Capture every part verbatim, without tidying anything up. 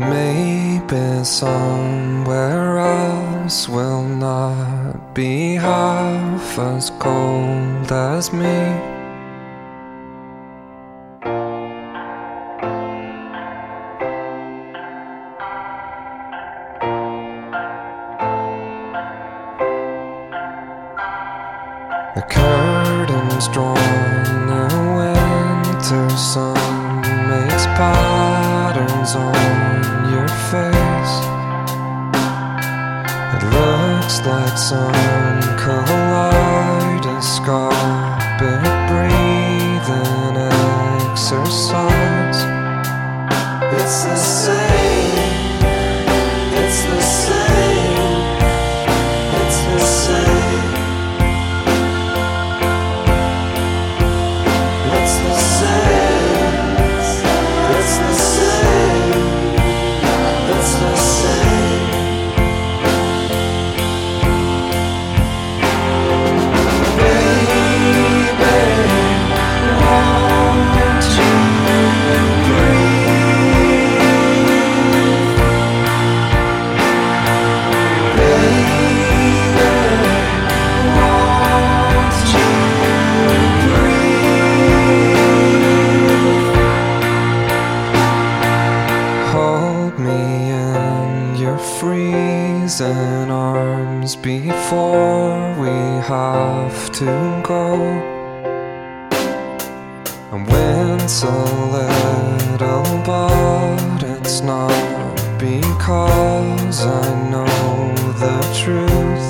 Maybe somewhere else will not be half as cold as me. The curtains drawn, the winter sun makes patterns on your face. It looks like some kaleidoscopic breathing exercise. It's the same, it's the same, it's the same. It's the same, it's the same, it's the same. Baby, won't you breathe? Baby, won't you hold me in your freezing arms before we have to go, and wince a little, but it's not because I know the truth.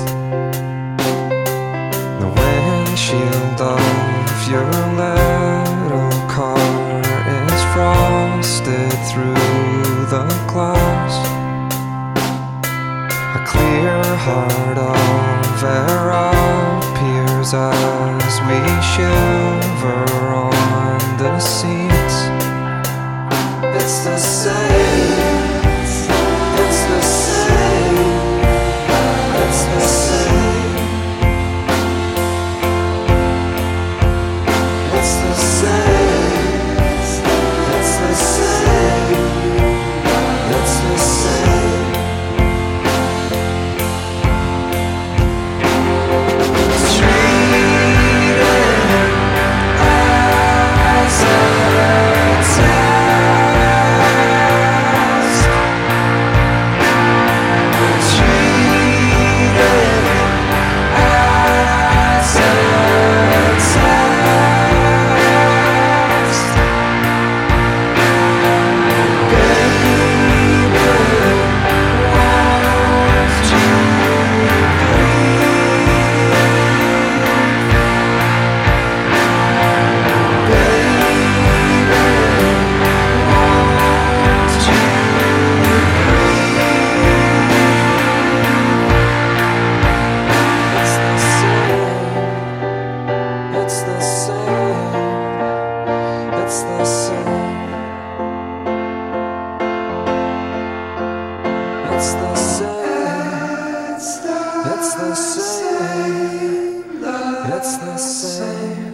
The windshield of your little car is frosted through the glass. A clear heart of air appears as we shiver on the seats. It's the same, it's the same, it's the same. It's the same, it's the same, it's the same. It's the same, it's the same, it's the same, it's the same, it's the same.